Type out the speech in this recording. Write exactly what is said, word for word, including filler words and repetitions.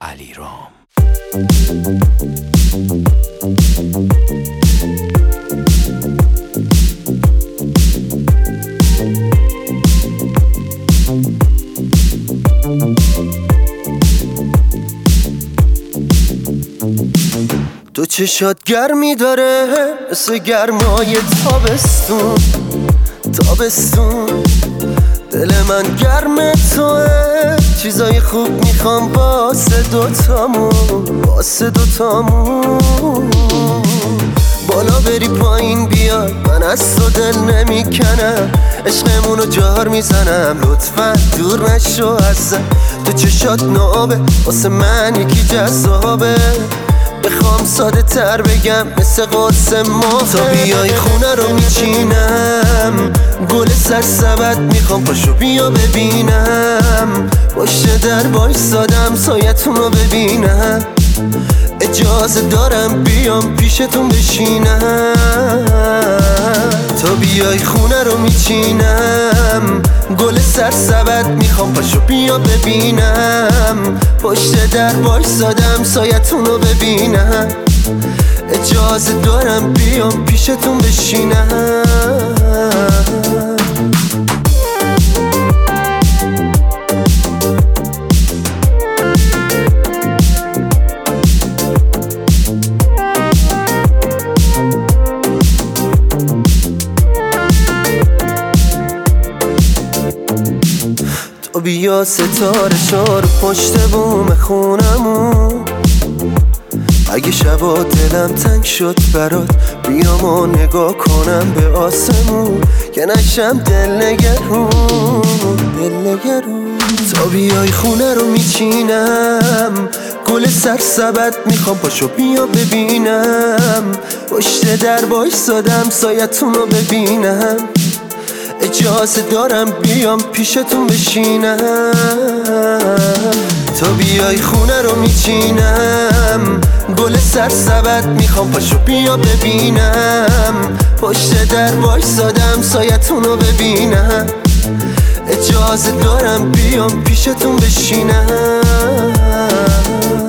علیرام. تو چشات گرمی داره مثل گرمای تابستون تابستون دل من گرم توه، چیزای خوب میخوام واسه دوتامون واسه دوتامون. بالا بری پایین بیای من از تو دل نمیکنم، عشقمونو جار میزنم لطفا دور نشو ازم. تو چشات نابه واسه من یکی جذابه، بخوام ساده تر بگم مثل قرص ماه. تا بیای خونه رو میچینم گل سرسبت میخوام، پاشو بیا ببینم پشت در وایسادم سایتون رو ببینم. اجازه دارم بیام پیشتون بشینم. تا بیای خونه رو میچینم گل سرسبت میخوام، پاشو بیا ببینم پشت در وایسادم سایتون رو ببینم. اجازه دارم بیام پیشتون بشینم. تو بیا ستاره شار پشت بوم خونمون، اگه شبا دلم تنگ شد برات بیام و نگاه کنم به آسمون که نشم دل نگرون دل نگرون. تا بیای خونه رو میچینم گل سرسبت میخوام، پاشو بیا ببینم پشت در وایسادم سایتون رو ببینم. اجازه دارم بیام پیشتون بشینم. تا بیای خونه رو میچینم گل سرسبت میخوام، پاشو بیا ببینم پشت در وایسادم سایتون رو ببینم. اجازه دارم بیام پیشتون بشینم.